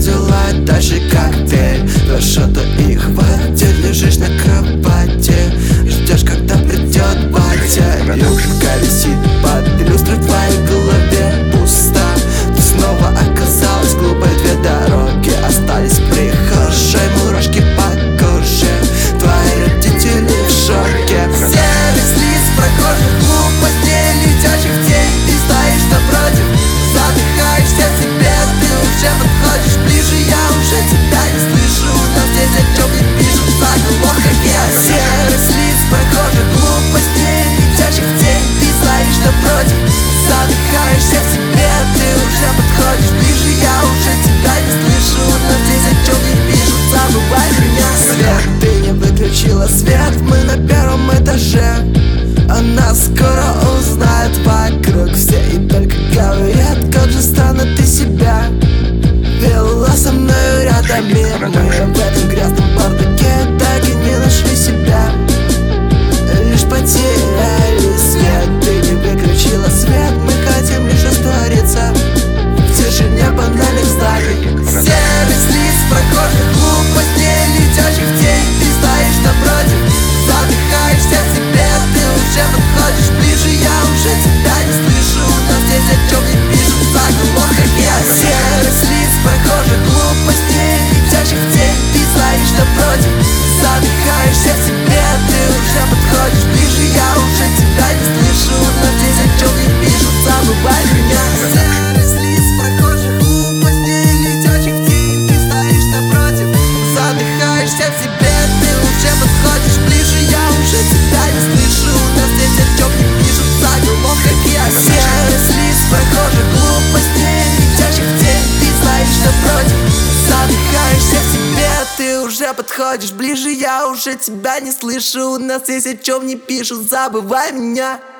дела, дальше коктейль. Два шота и хватит. Лежишь на кровати, ждешь, когда придет батя. Юбка висит под люстрой, в твоей голове пусто. Ты снова оказалась глупой, две дороги остались в прихожей. Мурашки по коже, твои родители в шоке. Серый слиз прохожих, глупостей летящих в тень. Ты стоишь напротив, задыхаешься в себе. Ты уже подходишь ближе, я уже тебя не слышу. Но здесь о чем не пишут заголовками. Серый слиз прохожих, глупостей летящих в тень. Ты стоишь напротив, задыхаешься в себе. Ты уже подходишь ближе, я уже тебя не слышу. Но здесь о чем не пишут, забывай меня. Свет, ты не выключила свет, мы на первом этаже. Она скоро узнает, вокруг все и только говорят, как же странно ты себя вела со мной рядами. Мы в этом грязном бардаке так и не нашли себя, лишь потеряли свет. Ты не выключила свет, мы хотим лишь раствориться в тишине банальных зданий. Серый слиз прохожих, глупостей летящих в тень. Ты стоишь напротив, задыхаешься в себе. Ты уже подходишь ближе, я уже тебя не слышу. Но здесь о чем не пишут заголовками. Серый слиз прохожих, глупостей летящих в тень. Ты стоишь напротив, задыхаешься в себе. Ты уже подходишь ближе, я уже тебя не слышу. Но здесь о чем не пишут, забывай меня. Серый слиз прохожих, глупостей летящих в тень. Ты стоишь напротив, задыхаешься в себе. Ты уже подходишь ближе, я уже тебя не слышу. Но здесь о чем не пишут заголовками. Серый слиз прохожих, глупостей летящих в тень. Ты стоишь напротив, задыхаешься в себе. Ты уже подходишь ближе, я уже тебя не слышу. Нас здесь о чем не пишут, забывай меня.